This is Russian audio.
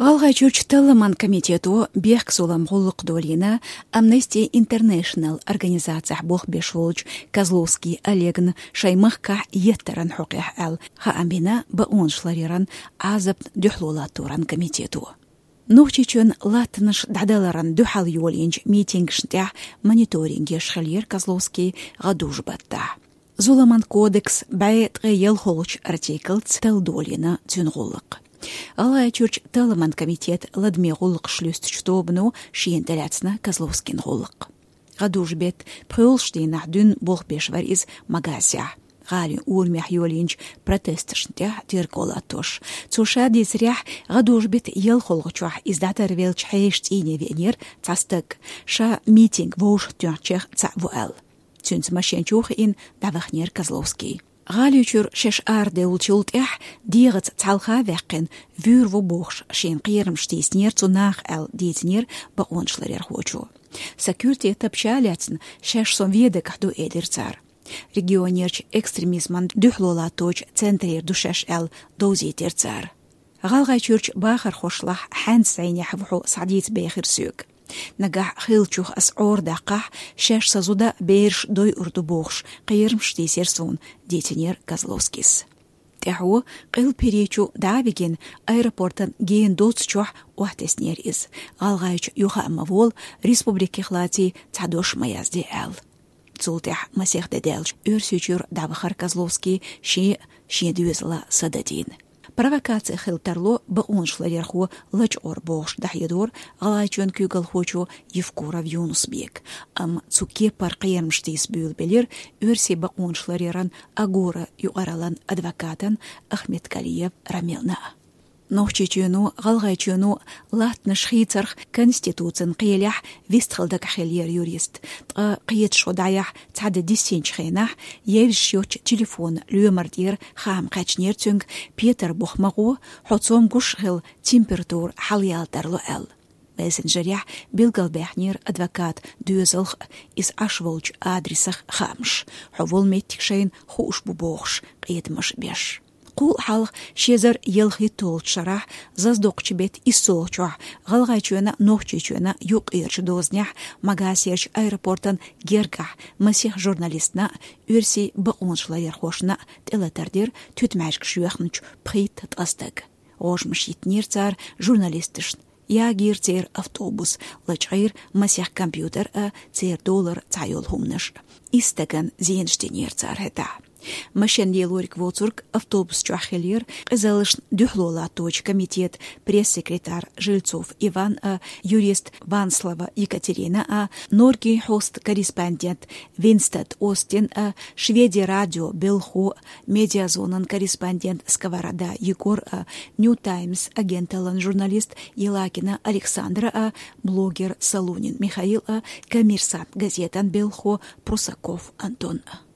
Галгайчурч Талламан комитету бег сулам гуллык долина Amnesty International организациях бог бешволч Козловский Олегн шаймахка еттаран хуких ал хаамбина баун шлариран азаб дюхлулатуран комитету. Нухчичун латныш дадаларан дюхал юлинч митинг штях мониторинге шхалер Козловский гадужбатта. Зуламан кодекс байт гейл холч артиклц талдолина тюнгуллык. Алайчурч Талламан комитет ладме гуллык шлюст чтобну шиентеляцна Козловскин гуллык. Гадужбет пролштейна дün бог бешвар из магазя. Гали урмях юлинч протестшнтя тирколатош. Цушади зрях гадужбет ел холгчух издатар велч хейшт ине венер цастык. Ша митинг воуш тюрчех цавуэл. Цюнц машенчух ин давахнер Козловский. غاليوشر شش أرده والشولت ديغت تعلقها وقن فير وبوخش شين قيرم شتيسنير تناخ ال ديتنير بقونشلر هوچو سكيورتي تبشالاتن شش سوفيدك حدو إدرتار ريجيونيرش экстремизман دحلولاتوج центрير دوشش ال دوزي ترتار غالغايشورش باخر خوشلح حانس عيني حفحو سعديت باخر سوق نجاح خيلچوخ أسعور دقح شاش سازودا بيرش دوي أردو بوخش قيرمش تيسيرسون ديتنير Козловскис. تحو قيل بيريچو دعبيجين аэропортан جين دوتسچوح وحتسنير إز غالغايش يوخا أموول ريسبوبليكي خلاتي تعدوش ميازدي آل. تولتح مسيح دادالش أرسيچور دعبخار Козловский شي دوزلا صددين. Провокация хилтарло бауншларерху лач орбош дахьедор галайчон кюгал хочо Евкуров Юнусбек. Цуке парқиемштис бюлбелер өрсе бауншлареран агора юаралан адвокатан Ахмед Калиев Рамилна. نوچچونو غلغایچونو لاتن شخيترخ كونستيتوцин قيلح ويستخلدك خلير يوريست قيت شودايح تعد ديسين خينح يفشيوچ تليفون لومردير خام قاچنيرتونغ بيتر بوخمغو حوتسوم گوشخل تمبراتور حاليالترلو ال мессенджерях билгалбехнир адвокат дюзелх из ашволч адресах хамш ховол меттикшейн хуш бубохш قيتمش беш قول حلق شيزر يلخي طول شرح زازدوقش بيت إسولچوح غلغايچونا نوخچيچونا يوق إيرش دوزنيح مغاسيرش аэропортан гергах مسيح журналистна үрси бауншлайер хошна телетардир түтмәшк шуяхнч прит тастык ошмыш итнирцар журналистыш Я гирцер автобус лачайр مسيح компьютер $10 цайол хумнаш истаган зенштенирцар хета مشان يلورك ووتورك автобус чухелир قزالش дюхлолаточ комитет пресс-секретарь Жильцов Иван юрист Ванслава Екатерина Норги хост корреспондент Винстед Остин Шведи радио Белхо медиазонан корреспондент Сковорода Егор New Times агенталан журналист Елакина Александра блогер Салунин Михаил Коммерсант газетан Белхо Прусаков Антон